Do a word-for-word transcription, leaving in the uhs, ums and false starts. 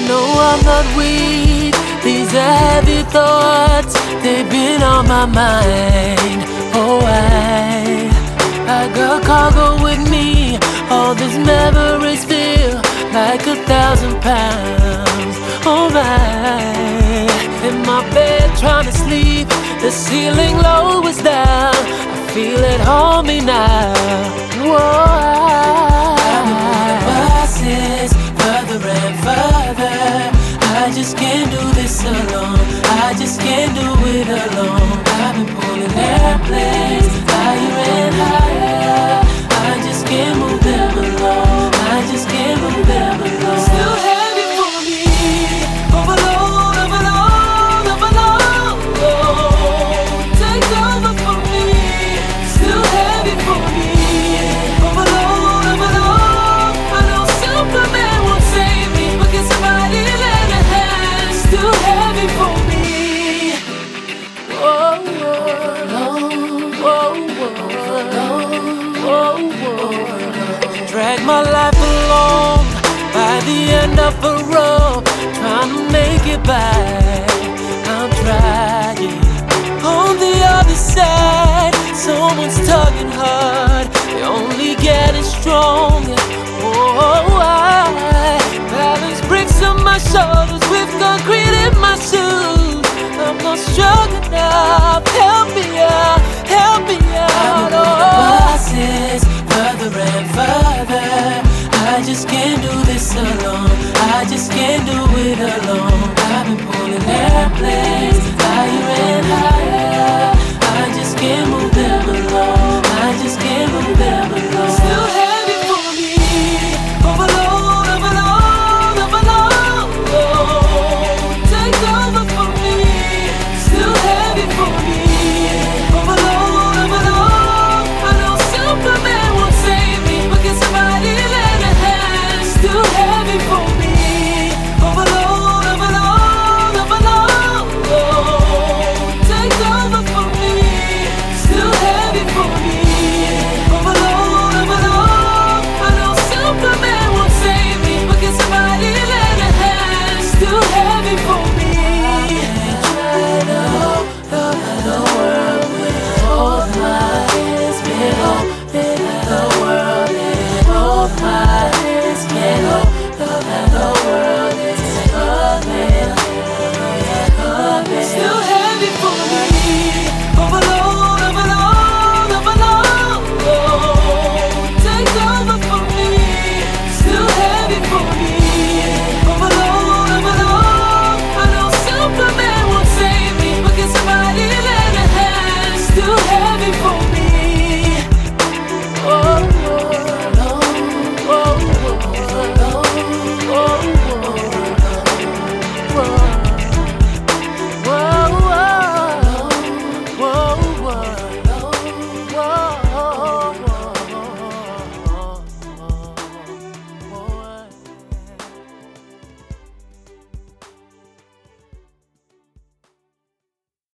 know I'm not weak. These heavy thoughts, they've been on my mind. Oh, I, I got cargo with me. All these memories feel like a thousand pounds. Oh my, in my bed trying to sleep, the ceiling low is down. I feel it on me now. Whoa, I've been pulling buses further and further. I just can't do this alone. I just can't do it alone. I've been pulling airplanes higher and higher. I just can't move them alone. I just can't move them alone. Still heavy for me. Overload, overload, overload. Take over for me. Still heavy for me. Overload, overload. I know Superman won't save me, but can somebody lend a hand? Still heavy for me. Whoa, whoa, whoa, whoa, whoa, whoa. Drag my life along by the end of a rope, trying to make it back. I'm trying. On the other side, someone's tugging hard. They're only getting stronger. Oh, I balance bricks on my shoulders with concrete in my shoes. I'm not strong enough. Help me out, help me out. Oh, buses further and further. I just can't do this alone. I just can't do it alone. I've been pulling airplanes higher and higher. I just can't move them